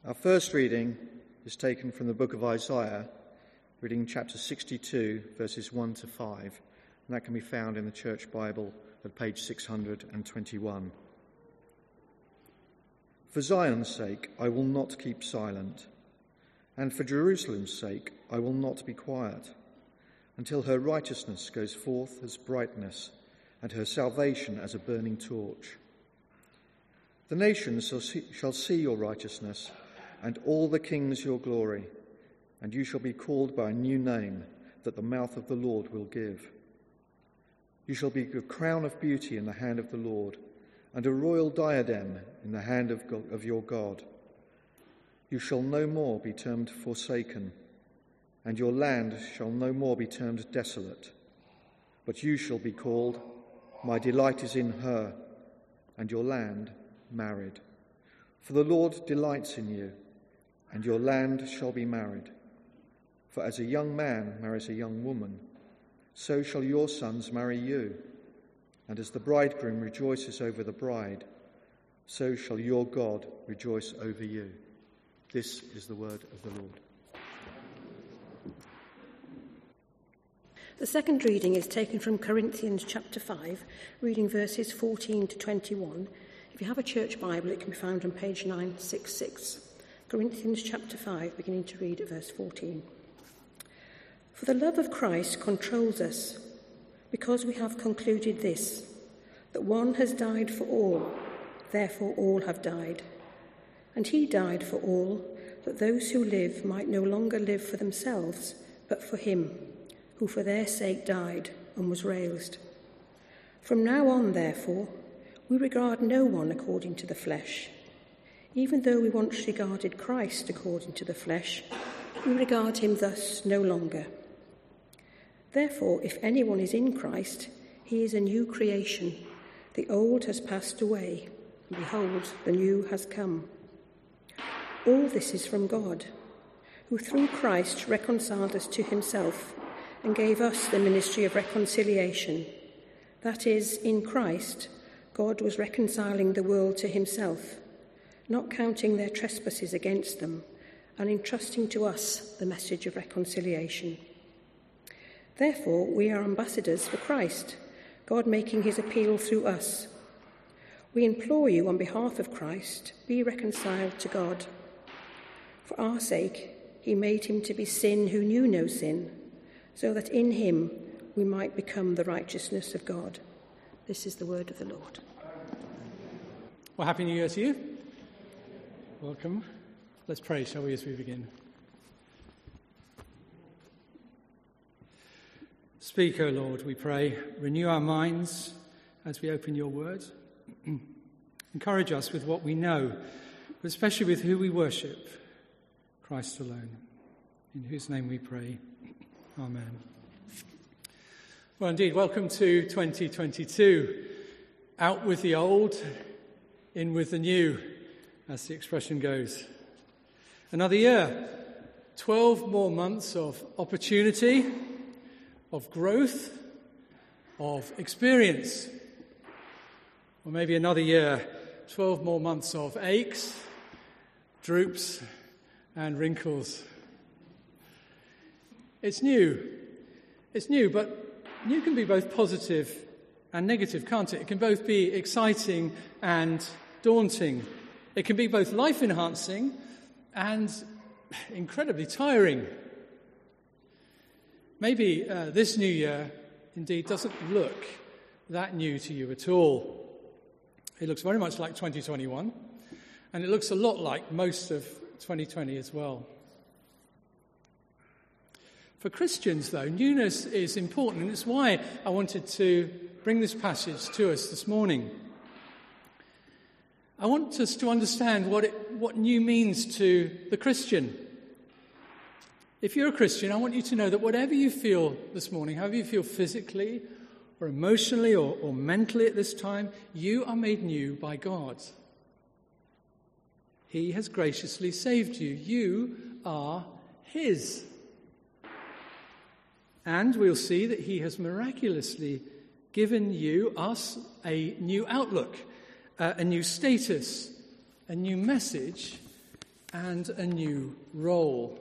Our first reading is taken from the book of Isaiah, reading chapter 62, verses 1 to 5, and that can be found in the Church Bible at page 621. For Zion's sake, I will not keep silent, and for Jerusalem's sake, I will not be quiet, until her righteousness goes forth as brightness, and her salvation as a burning torch. The nations shall see your righteousness, and all the kings your glory, and you shall be called by a new name that the mouth of the Lord will give. You shall be a crown of beauty in the hand of the Lord, and a royal diadem in the hand of your God. You shall no more be termed forsaken, and your land shall no more be termed desolate, but you shall be called, My delight is in her, and your land married. For the Lord delights in you, and your land shall be married. For as a young man marries a young woman, so shall your sons marry you. And as the bridegroom rejoices over the bride, so shall your God rejoice over you. This is the word of the Lord. The second reading is taken from Corinthians chapter 5, reading verses 14 to 21. If you have a church Bible, it can be found on page 966. Corinthians chapter 5, beginning to read at verse 14. For the love of Christ controls us, because we have concluded this, that one has died for all, therefore all have died. And he died for all, that those who live might no longer live for themselves, but for him, who for their sake died and was raised. From now on, therefore, we regard no one according to the flesh. Even though we once regarded Christ according to the flesh, we regard him thus no longer. Therefore, if anyone is in Christ, he is a new creation. The old has passed away, and behold, the new has come. All this is from God, who through Christ reconciled us to himself and gave us the ministry of reconciliation. That is, in Christ, God was reconciling the world to himself, not counting their trespasses against them, and entrusting to us the message of reconciliation. Therefore, we are ambassadors for Christ, God making his appeal through us. We implore you on behalf of Christ, be reconciled to God. For our sake, he made him to be sin who knew no sin, so that in him we might become the righteousness of God. This is the word of the Lord. Well, Happy New Year to you. Welcome. Let's pray, shall we, as we begin. Speak, O Lord, we pray. Renew our minds as we open your word. Encourage us with what we know, but especially with who we worship, Christ alone, in whose name we pray. Amen. Well, indeed, welcome to 2022. Out with the old, in with the new, as the expression goes. Another year, 12 more months of opportunity, of growth, of experience. Or maybe another year, 12 more months of aches, droops, and wrinkles. It's new. It's new, but new can be both positive and negative, can't it? It can both be exciting and daunting. It can be both life-enhancing and incredibly tiring. Maybe this new year, indeed, doesn't look that new to you at all. It looks very much like 2021, and it looks a lot like most of 2020 as well. For Christians, though, newness is important, and it's why I wanted to bring this passage to us this morning. I want us to understand what new means to the Christian. If you're a Christian, I want you to know that whatever you feel this morning, however you feel physically or emotionally or mentally at this time, you are made new by God. He has graciously saved you. You are his. And we'll see that he has miraculously given us, a new outlook, a new status, a new message, and a new role.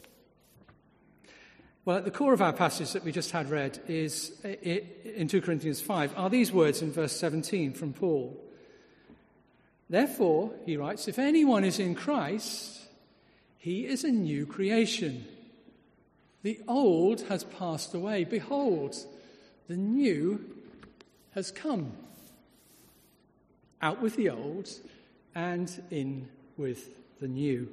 Well, at the core of our passage that we just had read is in 2 Corinthians 5 are these words in verse 17 from Paul. Therefore, he writes, if anyone is in Christ, he is a new creation. The old has passed away. Behold, the new has come. Out with the old and in with the new.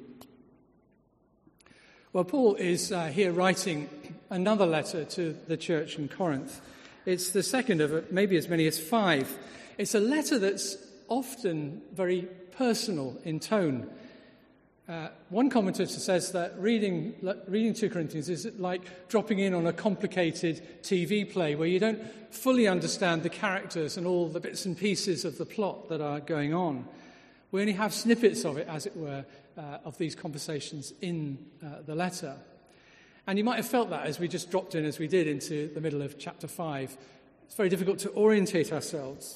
Well, Paul is here writing another letter to the church in Corinth. It's the second of maybe as many as 5. It's a letter that's often very personal in tone. One commentator says that reading 2 Corinthians is like dropping in on a complicated TV play where you don't fully understand the characters and all the bits and pieces of the plot that are going on. We only have snippets of it, as it were, of these conversations in the letter. And you might have felt that as we just dropped in, as we did, into the middle of chapter 5. It's very difficult to orientate ourselves.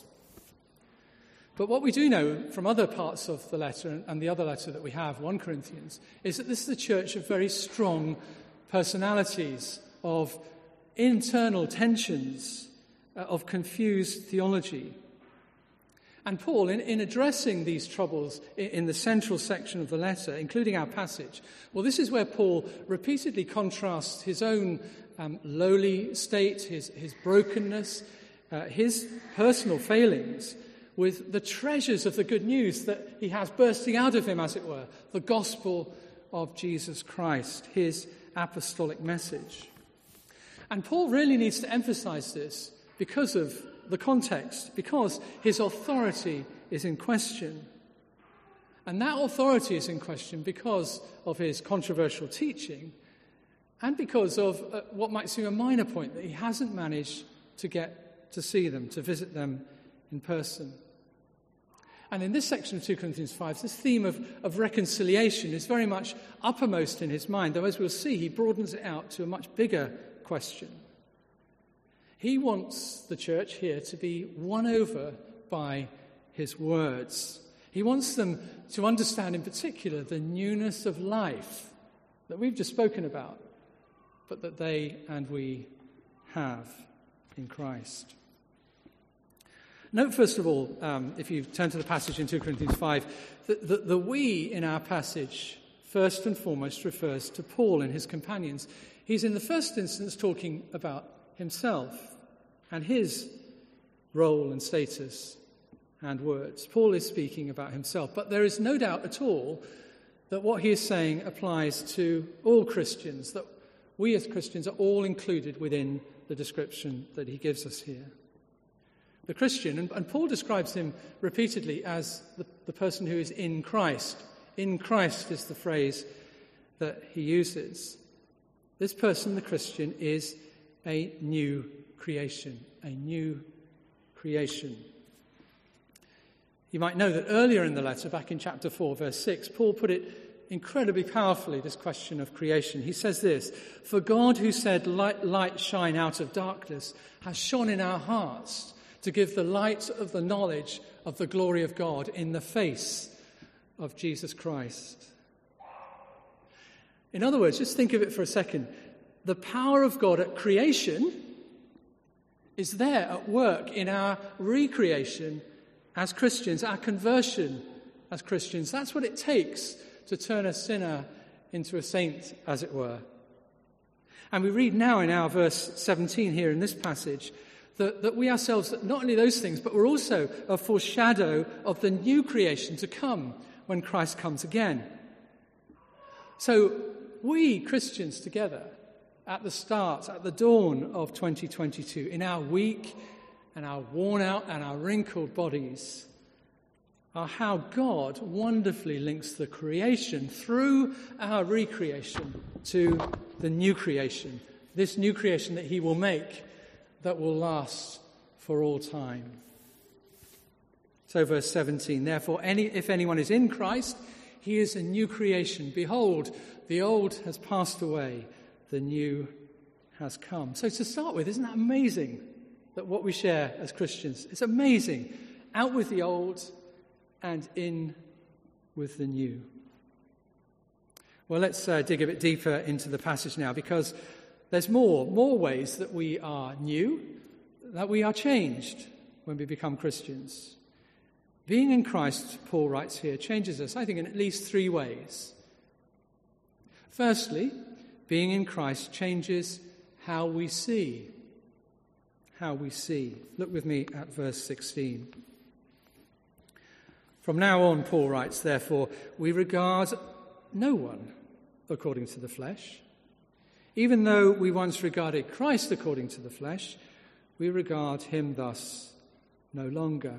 But what we do know from other parts of the letter and the other letter that we have, 1 Corinthians, is that this is a church of very strong personalities, of internal tensions, of confused theology. And Paul, in addressing these troubles in the central section of the letter, including our passage, well, this is where Paul repeatedly contrasts his own lowly state, his brokenness, his personal failings, with the treasures of the good news that he has bursting out of him, as it were, the gospel of Jesus Christ, his apostolic message. And Paul really needs to emphasize this because of the context, because his authority is in question. And that authority is in question because of his controversial teaching and because of what might seem a minor point, that he hasn't managed to get to see them, to visit them in person. And in this section of 2 Corinthians 5, this theme of reconciliation is very much uppermost in his mind, though as we'll see, he broadens it out to a much bigger question. He wants the church here to be won over by his words. He wants them to understand in particular the newness of life that we've just spoken about, but that they and we have in Christ. Note, first of all, if you turn to the passage in 2 Corinthians 5, that the we in our passage first and foremost refers to Paul and his companions. He's in the first instance talking about himself and his role and status and words. Paul is speaking about himself, but there is no doubt at all that what he is saying applies to all Christians, that we as Christians are all included within the description that he gives us here. The Christian, and Paul describes him repeatedly as the person who is in Christ. In Christ is the phrase that he uses. This person, the Christian, is a new creation, a new creation. You might know that earlier in the letter, back in chapter 4, verse 6, Paul put it incredibly powerfully, this question of creation. He says this, "For God who said, 'Let light shine out of darkness,' has shone in our hearts to give the light of the knowledge of the glory of God in the face of Jesus Christ." In other words, just think of it for a second. The power of God at creation is there at work in our recreation as Christians, our conversion as Christians. That's what it takes to turn a sinner into a saint, as it were. And we read now in our verse 17 here in this passage that we ourselves, not only those things, but we're also a foreshadow of the new creation to come when Christ comes again. So we Christians together at the start, at the dawn of 2022, in our weak and our worn out and our wrinkled bodies, are how God wonderfully links the creation through our recreation to the new creation, this new creation that he will make that will last for all time. So verse 17, "Therefore, if anyone is in Christ, he is a new creation. Behold, the old has passed away, the new has come." So to start with, isn't that amazing that what we share as Christians, it's amazing. Out with the old and in with the new. Well, let's dig a bit deeper into the passage now, because there's more ways that we are new, that we are changed when we become Christians. Being in Christ, Paul writes here, changes us, I think, in at least 3 ways. Firstly, being in Christ changes how we see. How we see. Look with me at verse 16. From now on, Paul writes, therefore, we regard no one according to the flesh. Even though we once regarded Christ according to the flesh, we regard him thus no longer.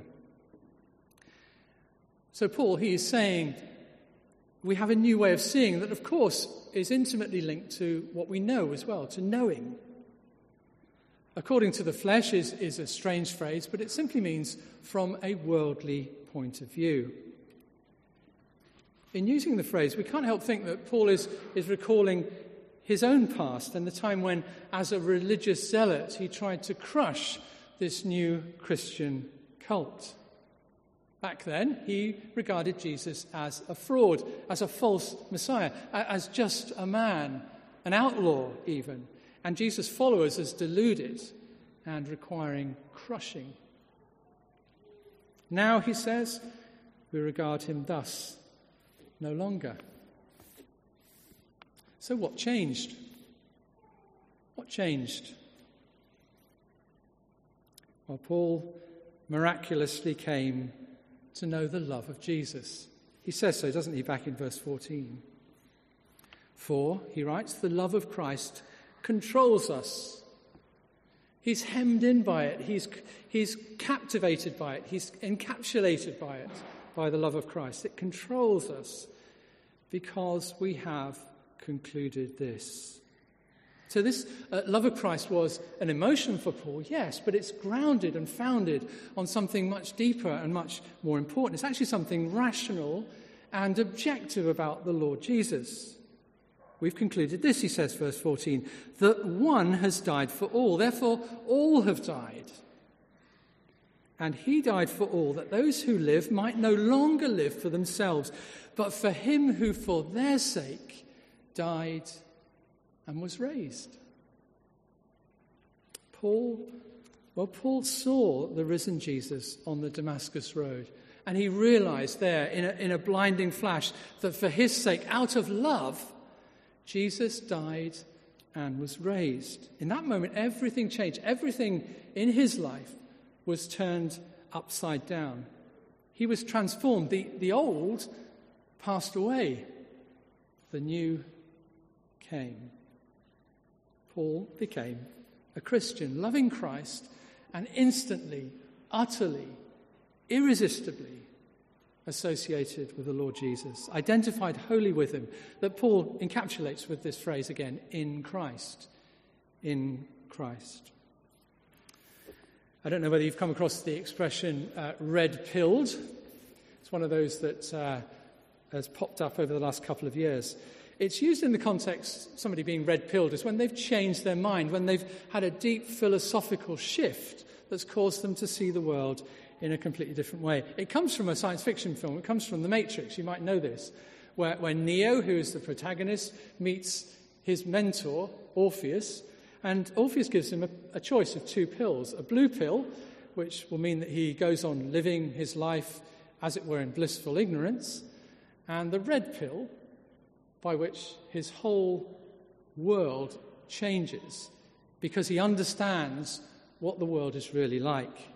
So Paul, he is saying we have a new way of seeing that, of course, is intimately linked to what we know as well, to knowing. According to the flesh is a strange phrase, but it simply means from a worldly point of view. In using the phrase, we can't help think that Paul is recalling his own past and the time when, as a religious zealot, he tried to crush this new Christian cult. Back then, he regarded Jesus as a fraud, as a false Messiah, as just a man, an outlaw even, and Jesus' followers as deluded and requiring crushing. Now, he says, we regard him thus no longer. So what changed? What changed? Well, Paul miraculously came to know the love of Jesus. He says so, doesn't he, back in verse 14? For, he writes, the love of Christ controls us. He's hemmed in by it. He's captivated by it. He's encapsulated by it, by the love of Christ. It controls us because we have concluded this. So this love of Christ was an emotion for Paul, yes, but it's grounded and founded on something much deeper and much more important. It's actually something rational and objective about the Lord Jesus. We've concluded this, he says, verse 14, that one has died for all, therefore all have died. And he died for all, that those who live might no longer live for themselves, but for him who for their sake died and was raised. Paul saw the risen Jesus on the Damascus road, and he realized there in a blinding flash that for his sake, out of love, Jesus died and was raised. In that moment, everything changed. Everything in his life was turned upside down. He was transformed. The old passed away. The new came. Paul became a Christian, loving Christ, and instantly, utterly, irresistibly associated with the Lord Jesus, identified wholly with him, that Paul encapsulates with this phrase again, in Christ. In Christ. I don't know whether you've come across the expression red-pilled. It's one of those that has popped up over the last couple of years. It's used in the context, somebody being red-pilled, is when they've changed their mind, when they've had a deep philosophical shift that's caused them to see the world in a completely different way. It comes from a science fiction film. It comes from The Matrix. You might know this, where Neo, who is the protagonist, meets his mentor, Orpheus, and Orpheus gives him a choice of 2 pills. A blue pill, which will mean that he goes on living his life, as it were, in blissful ignorance, and the red pill, by which his whole world changes because he understands what the world is really like.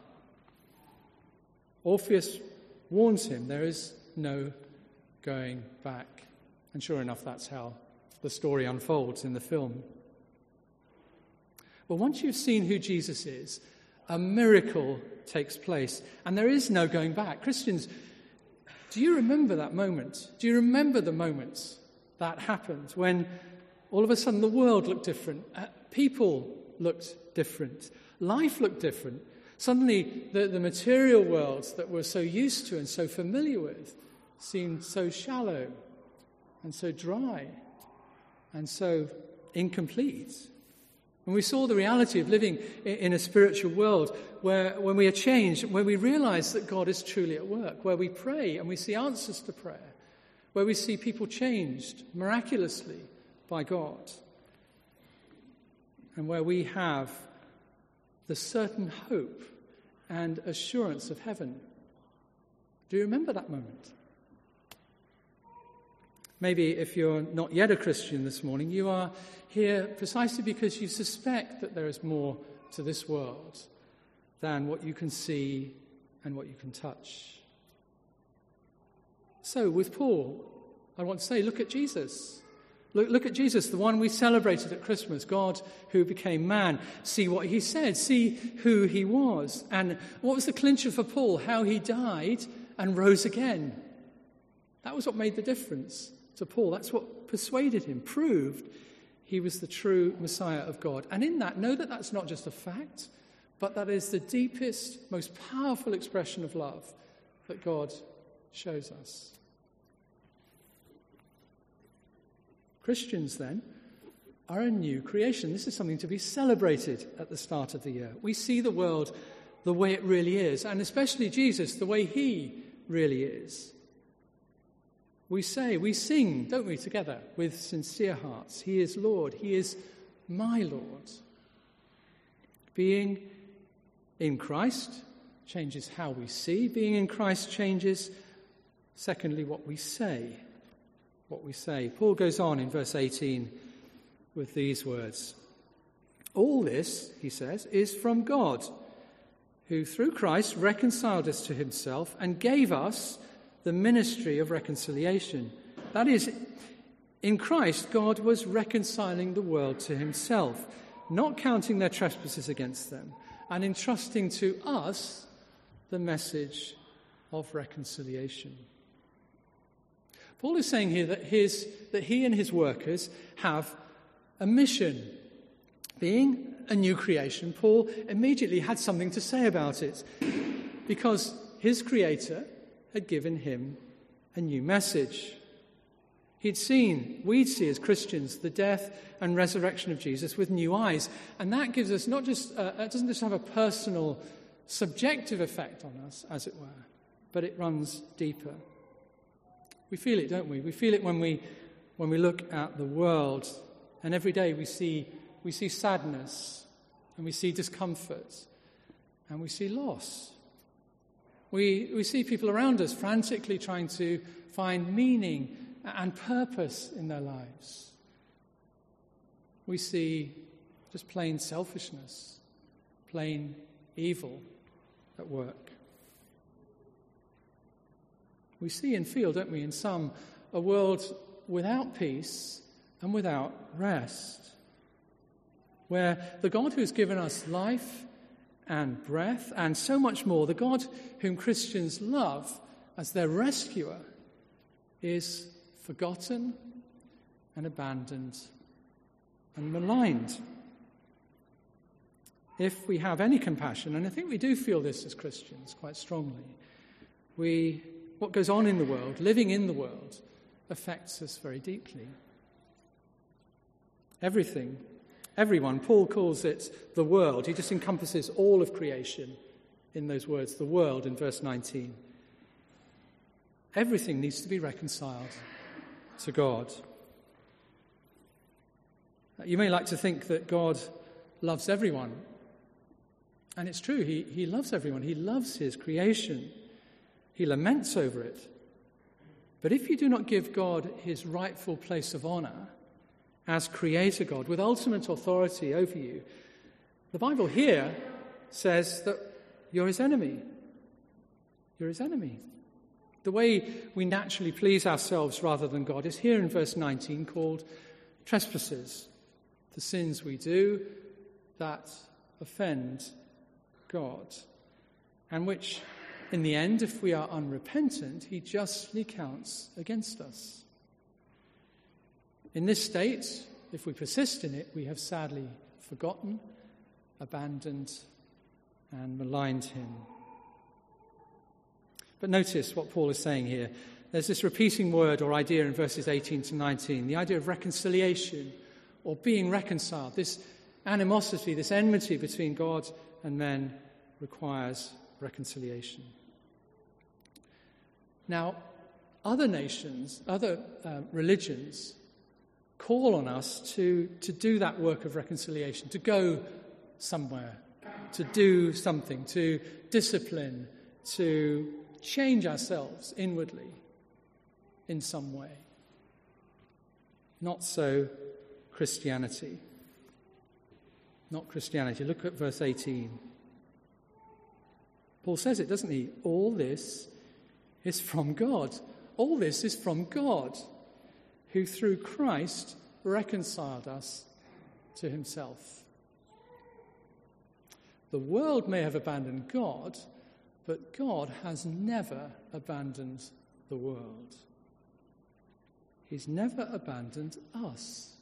Orpheus warns him there is no going back. And sure enough, that's how the story unfolds in the film. Well, once you've seen who Jesus is, a miracle takes place, and there is no going back. Christians, do you remember that moment? Do you remember the moments that happened when all of a sudden the world looked different, people looked different, life looked different? Suddenly the material worlds that we're so used to and so familiar with seemed so shallow and so dry and so incomplete. And we saw the reality of living in a spiritual world where when we are changed, when we realize that God is truly at work, where we pray and we see answers to prayer, where we see people changed miraculously by God, and where we have the certain hope and assurance of heaven. Do you remember that moment? Maybe if you're not yet a Christian this morning, you are here precisely because you suspect that there is more to this world than what you can see and what you can touch. So with Paul, I want to say, look at Jesus. Look at Jesus, the one we celebrated at Christmas, God who became man. See what he said, see who he was. And what was the clincher for Paul? How he died and rose again. That was what made the difference to Paul. That's what persuaded him, proved he was the true Messiah of God. And in that, know that that's not just a fact, but that is the deepest, most powerful expression of love that God shows us. Christians, then, are a new creation. This is something to be celebrated at the start of the year. We see the world the way it really is, and especially Jesus, the way he really is. We sing, don't we, together with sincere hearts. He is Lord. He is my Lord. Being in Christ changes how we see. Being in Christ changes, secondly, what we say. What we say. Paul goes on in verse 18 with these words. All this, he says, is from God, who through Christ reconciled us to himself and gave us the ministry of reconciliation. That is, in Christ, God was reconciling the world to himself, not counting their trespasses against them, and entrusting to us the message of reconciliation. Paul is saying here that he and his workers have a mission. Being a new creation, Paul immediately had something to say about it, because his Creator had given him a new message. We'd see as Christians, the death and resurrection of Jesus with new eyes. And that gives us it doesn't just have a personal, subjective effect on us, as it were, but it runs deeper. We feel it, don't we? We feel it when we look at the world, and every day we see sadness, and we see discomfort, and we see loss. We see people around us frantically trying to find meaning and purpose in their lives. We see just plain selfishness, plain evil at work. We see and feel, don't we, in some, a world without peace and without rest, where the God who has given us life and breath and so much more, the God whom Christians love as their rescuer, is forgotten and abandoned and maligned. If we have any compassion, and I think we do feel this as Christians quite strongly, what goes on in the world, living in the world, affects us very deeply. Everyone, Paul calls it the world. He just encompasses all of creation in those words, the world, in verse 19. Everything needs to be reconciled to God. You may like to think that God loves everyone. And it's true, he loves everyone. He loves his creation. He laments over it. But if you do not give God his rightful place of honor as Creator God, with ultimate authority over you, the Bible here says that you're his enemy. You're his enemy. The way we naturally please ourselves rather than God is here in verse 19 called trespasses. The sins we do that offend God, and which, in the end, if we are unrepentant, he justly counts against us. In this state, if we persist in it, we have sadly forgotten, abandoned, and maligned him. But notice what Paul is saying here. There's this repeating word or idea in verses 18 to 19, the idea of reconciliation or being reconciled. This animosity, this enmity between God and men requires reconciliation. Now, other nations, other religions call on us to do that work of reconciliation, to go somewhere, to do something, to discipline, to change ourselves inwardly in some way. Not so Christianity. Not Christianity. Look at verse 18. Paul says it, doesn't he? All this is from God. All this is from God, who through Christ reconciled us to himself. The world may have abandoned God, but God has never abandoned the world. He's never abandoned us.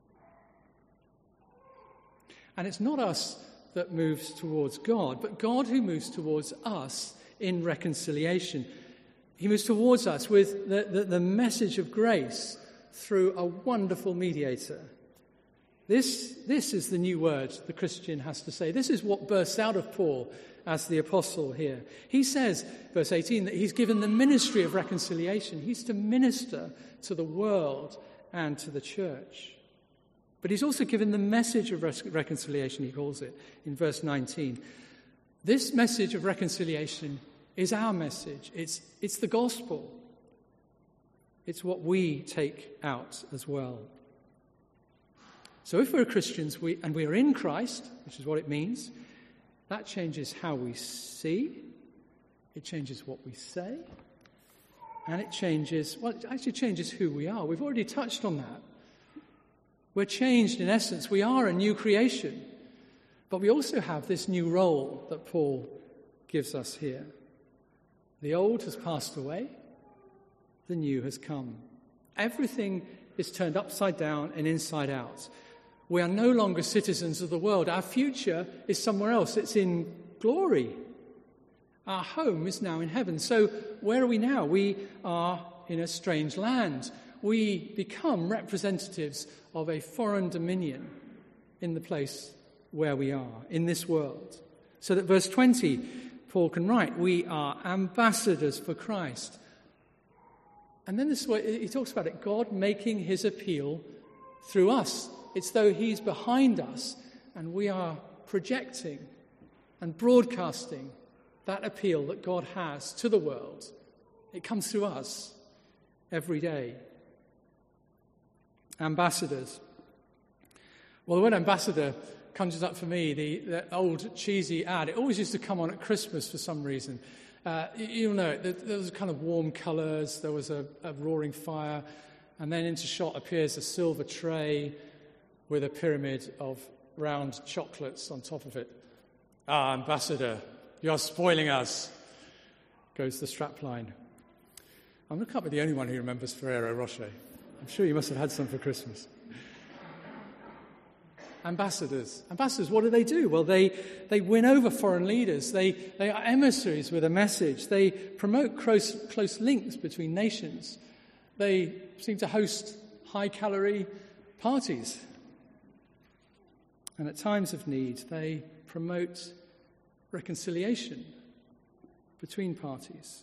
And it's not us that moves towards God, but God who moves towards us in reconciliation. He moves towards us with the message of grace through a wonderful mediator. This is the new word the Christian has to say. This is what bursts out of Paul as the apostle here. He says, verse 18, that he's given the ministry of reconciliation. He's to minister to the world and to the church. But he's also given the message of reconciliation, he calls it, in verse 19. This message of reconciliation is our message. It's the gospel. It's what we take out as well. So if we're Christians and we are in Christ, which is what it means, that changes how we see, it changes what we say, and it actually changes who we are. We've already touched on that. We're changed in essence. We are a new creation. But we also have this new role that Paul gives us here. The old has passed away. The new has come. Everything is turned upside down and inside out. We are no longer citizens of the world. Our future is somewhere else. It's in glory. Our home is now in heaven. So where are we now? We are in a strange land. We become representatives of a foreign dominion in the place where we are, in this world. So that verse 20, Paul can write, we are ambassadors for Christ. And then this is where he talks about it, God making his appeal through us. It's though he's behind us and we are projecting and broadcasting that appeal that God has to the world. It comes through us every day. Ambassadors. Well, the word ambassador conjures up for me the old cheesy ad. It always used to come on at Christmas for some reason. You'll know it. There was kind of warm colours. There was a roaring fire. And then into shot appears a silver tray with a pyramid of round chocolates on top of it. Ah, ambassador, you're spoiling us, goes the strapline. I can't be the only one who remembers Ferrero Rocher. I'm sure you must have had some for Christmas. Ambassadors. Ambassadors, what do? Well, they win over foreign leaders. They are emissaries with a message. They promote close links between nations. They seem to host high-calorie parties. And at times of need, they promote reconciliation between parties.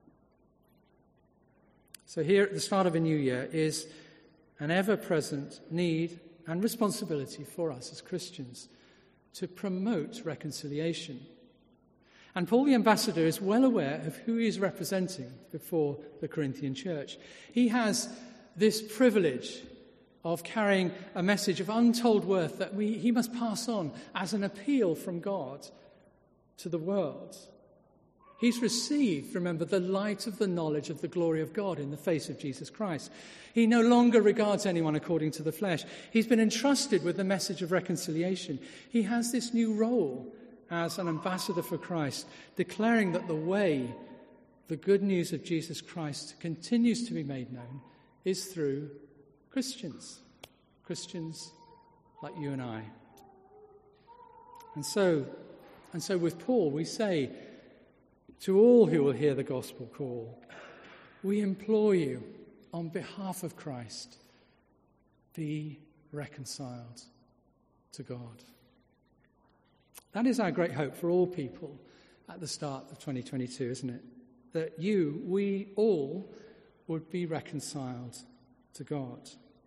So here at the start of a new year is an ever-present need and responsibility for us as Christians to promote reconciliation. And Paul the ambassador is well aware of who he is representing before the Corinthian church. He has this privilege of carrying a message of untold worth that he must pass on as an appeal from God to the world. He's received, remember, the light of the knowledge of the glory of God in the face of Jesus Christ. He no longer regards anyone according to the flesh. He's been entrusted with the message of reconciliation. He has this new role as an ambassador for Christ, declaring that the way, the good news of Jesus Christ continues to be made known is through Christians like you and I. And so with Paul, we say, to all who will hear the gospel call, we implore you on behalf of Christ, be reconciled to God. That is our great hope for all people at the start of 2022, isn't it? That we all would be reconciled to God.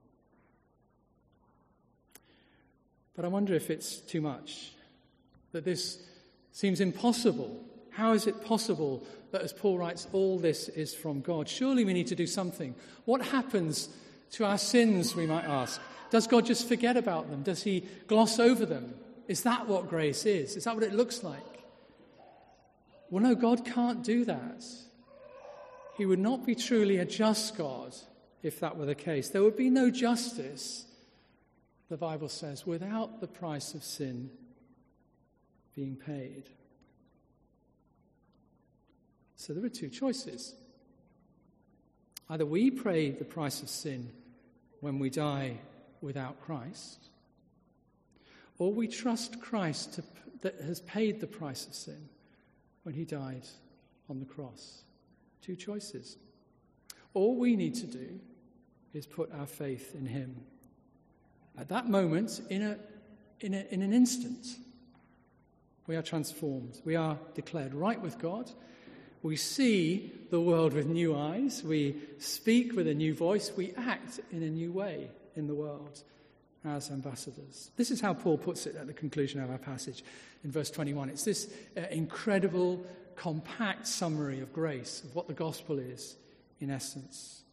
But I wonder if it's too much, that this seems impossible. How is it possible that, as Paul writes, all this is from God? Surely we need to do something. What happens to our sins, we might ask? Does God just forget about them? Does he gloss over them? Is that what grace is? Is that what it looks like? Well, no, God can't do that. He would not be truly a just God if that were the case. There would be no justice, the Bible says, without the price of sin being paid. So there are two choices. Either we pay the price of sin when we die without Christ, or we trust Christ that has paid the price of sin when he died on the cross. Two choices. All we need to do is put our faith in him. At that moment, in an instant, we are transformed. We are declared right with God. We see the world with new eyes. We speak with a new voice. We act in a new way in the world as ambassadors. This is how Paul puts it at the conclusion of our passage in verse 21. It's this incredible, compact summary of grace, of what the gospel is in essence.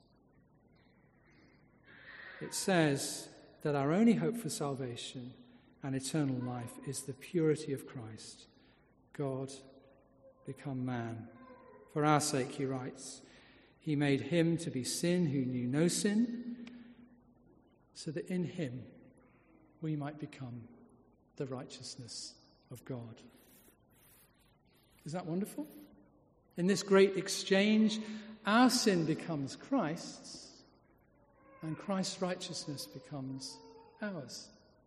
It says that our only hope for salvation and eternal life is the purity of Christ, God become man. For our sake, he writes, he made him to be sin who knew no sin, so that in him we might become the righteousness of God. Is that wonderful? In this great exchange, our sin becomes Christ's, and Christ's righteousness becomes ours.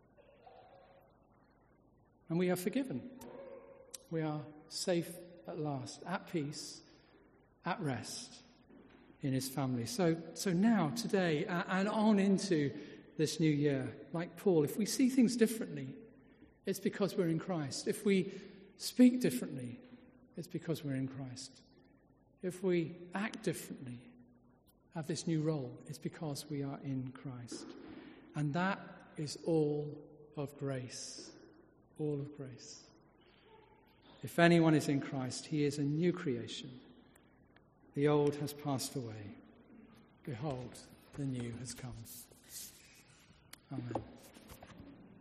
And we are forgiven. We are safe at last, at peace, at rest in his family. So now, today, and on into this new year, like Paul, if we see things differently, it's because we're in Christ. If we speak differently, it's because we're in Christ. If we act differently, have this new role, it's because we are in Christ. And that is all of grace. All of grace. If anyone is in Christ, he is a new creation. The old has passed away. Behold, the new has come. Amen.